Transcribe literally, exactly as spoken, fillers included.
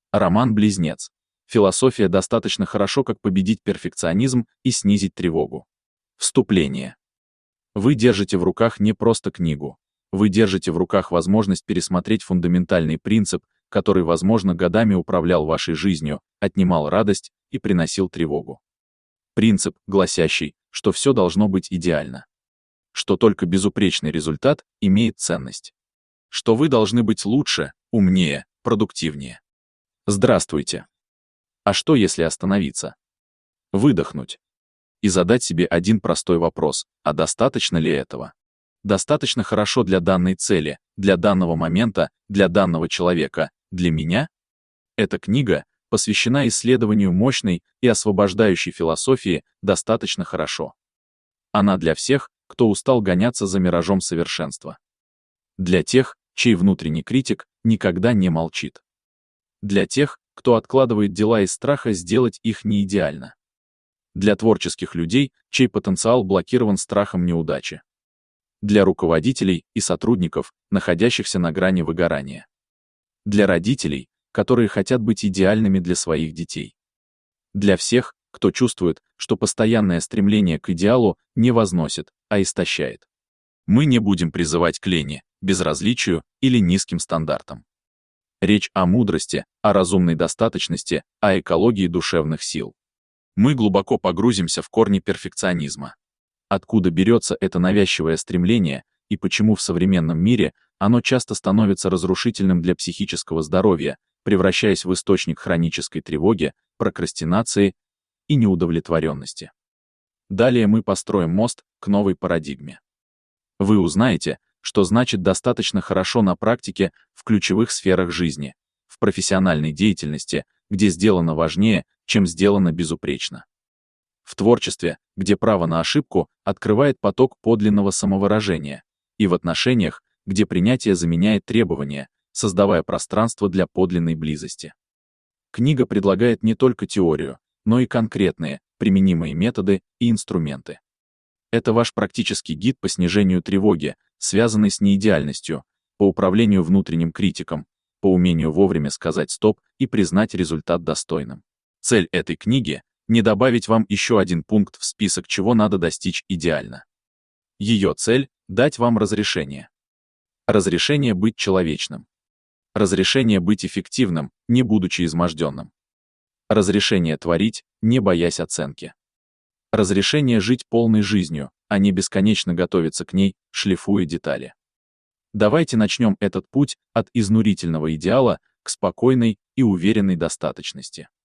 Роман «Близнец». Философия достаточно хорошо, как победить перфекционизм и снизить тревогу. Вступление. Вы держите в руках не просто книгу. Вы держите в руках возможность пересмотреть фундаментальный принцип, который, возможно, годами управлял вашей жизнью, отнимал радость и приносил тревогу. Принцип, гласящий, что все должно быть идеально. Что только безупречный результат имеет ценность. Что вы должны быть лучше, умнее, продуктивнее. Здравствуйте. А что, если остановиться? Выдохнуть. И задать себе один простой вопрос: а достаточно ли этого? Достаточно хорошо для данной цели, для данного момента, для данного человека, для меня? Эта книга посвящена исследованию мощной и освобождающей философии «Достаточно хорошо». Она для всех, кто устал гоняться за миражом совершенства. Для тех, чей внутренний критик никогда не молчит. Для тех, кто откладывает дела из страха сделать их не идеально. Для творческих людей, чей потенциал блокирован страхом неудачи. Для руководителей и сотрудников, находящихся на грани выгорания. Для родителей, которые хотят быть идеальными для своих детей. Для всех, кто чувствует, что постоянное стремление к идеалу не возносит, а истощает. Мы не будем призывать к лени, безразличию или низким стандартам. Речь о мудрости, о разумной достаточности, о экологии душевных сил. Мы глубоко погрузимся в корни перфекционизма. Откуда берется это навязчивое стремление и почему в современном мире оно часто становится разрушительным для психического здоровья, превращаясь в источник хронической тревоги, прокрастинации и неудовлетворенности. Далее мы построим мост к новой парадигме. Вы узнаете, что значит достаточно хорошо на практике в ключевых сферах жизни, в профессиональной деятельности, где сделано важнее, чем сделано безупречно. В творчестве, где право на ошибку открывает поток подлинного самовыражения, и в отношениях, где принятие заменяет требования, создавая пространство для подлинной близости. Книга предлагает не только теорию, но и конкретные, применимые методы и инструменты. Это ваш практический гид по снижению тревоги, связанной с неидеальностью, по управлению внутренним критиком, по умению вовремя сказать «стоп» и признать результат достойным. Цель этой книги — не добавить вам еще один пункт в список, чего надо достичь идеально. Ее цель — дать вам разрешение. Разрешение быть человечным. Разрешение быть эффективным, не будучи изможденным. Разрешение творить, не боясь оценки. Разрешение жить полной жизнью, а не бесконечно готовиться к ней, шлифуя детали. Давайте начнем этот путь от изнурительного идеала к спокойной и уверенной достаточности.